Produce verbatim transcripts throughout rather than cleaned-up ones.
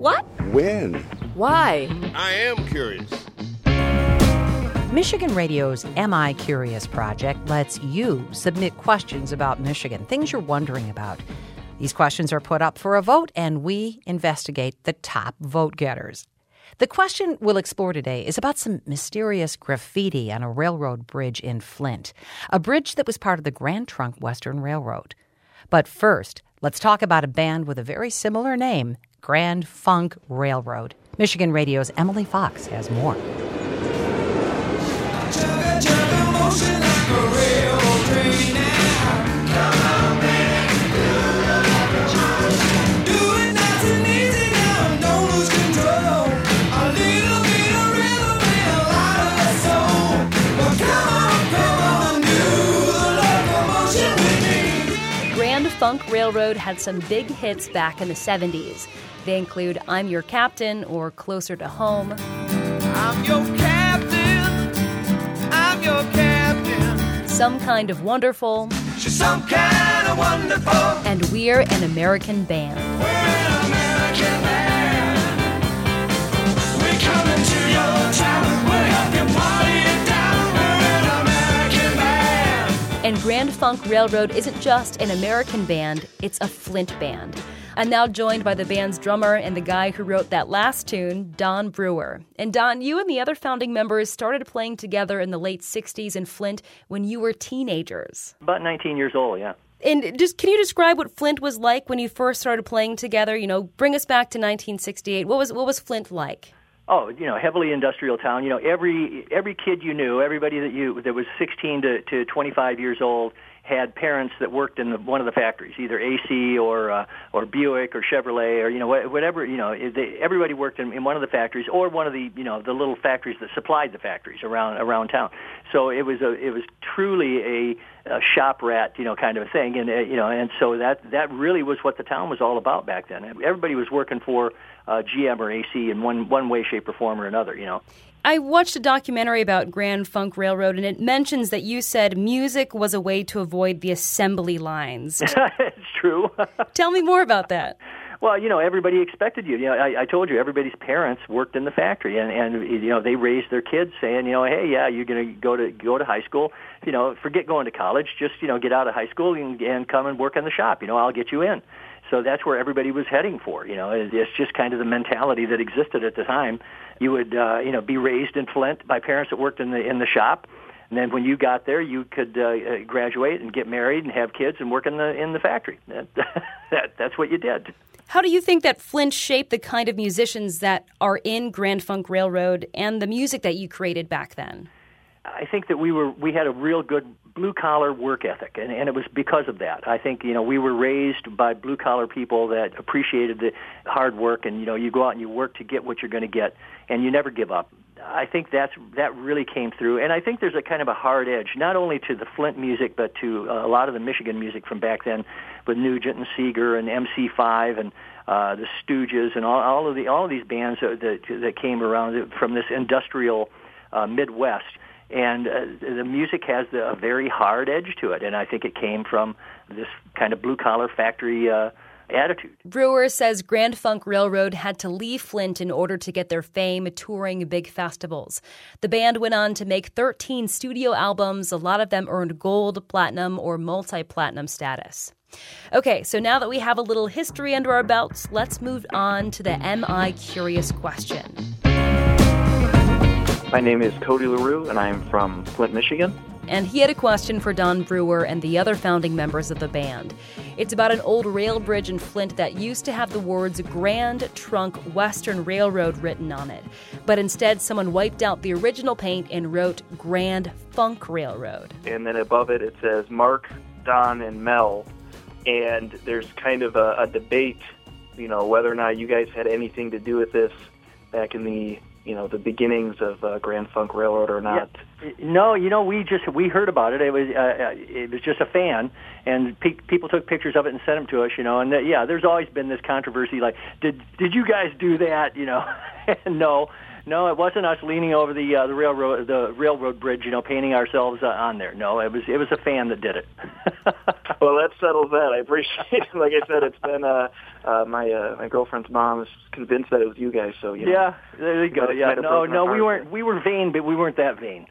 What? When? Why? I am curious. Michigan Radio's Am I Curious project lets you submit questions about Michigan, things you're wondering about. These questions are put up for a vote, and we investigate the top vote getters. The question we'll explore today is about some mysterious graffiti on a railroad bridge in Flint, a bridge that was part of the Grand Trunk Western Railroad. But first, let's talk about a band with a very similar name, Grand Funk Railroad. Michigan Radio's Emily Fox has more. Chugga, chugga, motion like a railroad train now. Come on, man. Do it nice and easy now. Don't lose control. A little bit of rhythm and a lot of soul. Well, come on, come on, do the locomotion with me. Grand Funk Railroad had some big hits back in the seventies. They include I'm Your Captain or Closer to Home. I'm your captain. I'm your captain. Some Kind of Wonderful. She's some kind of wonderful. And We're an American Band. We're an American band. We're coming to your town. We'll help you party it down. We're an American band. And Grand Funk Railroad isn't just an American band, it's a Flint band. I'm now joined by the band's drummer and the guy who wrote that last tune, Don Brewer. And Don, you and the other founding members started playing together in the late sixties in Flint when you were teenagers. About nineteen years old, yeah. And just can you describe what Flint was like when you first started playing together? You know, bring us back to nineteen sixty-eight. What was what was Flint like? Oh, you know, heavily industrial town. You know, every every kid you knew, everybody that you that was sixteen to, to twenty-five years old had parents that worked in the, one of the factories, either A C or uh, or Buick or Chevrolet or you know whatever. You know, they, everybody worked in, in one of the factories or one of the you know the little factories that supplied the factories around around town. So it was a it was truly a, a shop rat you know kind of a thing, and uh, you know and so that that really was what the town was all about back then. Everybody was working for uh, G M or A C in one one way, shape, or form or another. You know. I watched a documentary about Grand Funk Railroad, and it mentions that you said music was a way to avoid the assembly lines. It's true. Tell me more about that. Well, you know, everybody expected you. You know, I, I told you, everybody's parents worked in the factory, and, and you know, they raised their kids saying, you know, hey, yeah, you're going to go to go to high school. You know, forget going to college. Just you know, get out of high school and, and come and work in the shop. You know, I'll get you in. So that's where everybody was heading for. You know, it's just kind of the mentality that existed at the time. You would, uh, you know, be raised in Flint by parents that worked in the in the shop, and then when you got there, you could uh, graduate and get married and have kids and work in the in the factory. That, that that's what you did. How do you think that Flint shaped the kind of musicians that are in Grand Funk Railroad and the music that you created back then? I think that we were we had a real good blue-collar work ethic, and, and it was because of that. I think, you know, we were raised by blue-collar people that appreciated the hard work, and, you know, you go out and you work to get what you're going to get, and you never give up. I think that's that really came through, and I think there's a kind of a hard edge, not only to the Flint music, but to uh, a lot of the Michigan music from back then, with Nugent and Seeger and M C five and uh, the Stooges and all, all of the all of these bands that that, that came around from this industrial uh, Midwest. And uh, the music has the, a very hard edge to it, and I think it came from this kind of blue-collar factory uh, attitude. Brewer says Grand Funk Railroad had to leave Flint in order to get their fame touring big festivals. The band went on to make thirteen studio albums. A lot of them earned gold, platinum, or multi-platinum status. Okay, so now that we have a little history under our belts, let's move on to the Am I Curious question. My name is Cody LaRue, and I'm from Flint, Michigan. And he had a question for Don Brewer and the other founding members of the band. It's about an old rail bridge in Flint that used to have the words Grand Trunk Western Railroad written on it. But instead, someone wiped out the original paint and wrote Grand Funk Railroad. And then above it, it says Mark, Don, and Mel. And there's kind of a, a debate, you know, whether or not you guys had anything to do with this back in the you know, the beginnings of uh, Grand Funk Railroad or not? Yeah. No, you know, we just we heard about it. It was uh, it was just a fan, and pe- people took pictures of it and sent them to us. You know, and uh, yeah, there's always been this controversy. Like, did did you guys do that? You know, no, no, it wasn't us leaning over the uh, the railroad the railroad bridge, you know, painting ourselves uh, on there. No, it was it was a fan that did it. Well, that settles that. I appreciate it. Like I said, it's been uh, uh, my uh, my girlfriend's mom is convinced that it was you guys. So you know, yeah, there you go. Kind of- Yeah, kind of no, broke my no, we heart. weren't we were vain, but we weren't that vain.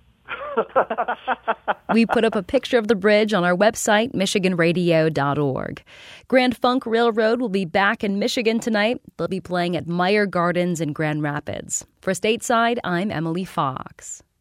We put up a picture of the bridge on our website, michigan radio dot org. Grand Funk Railroad will be back in Michigan tonight. They'll be playing at Meyer Gardens in Grand Rapids. For Stateside, I'm Emily Fox.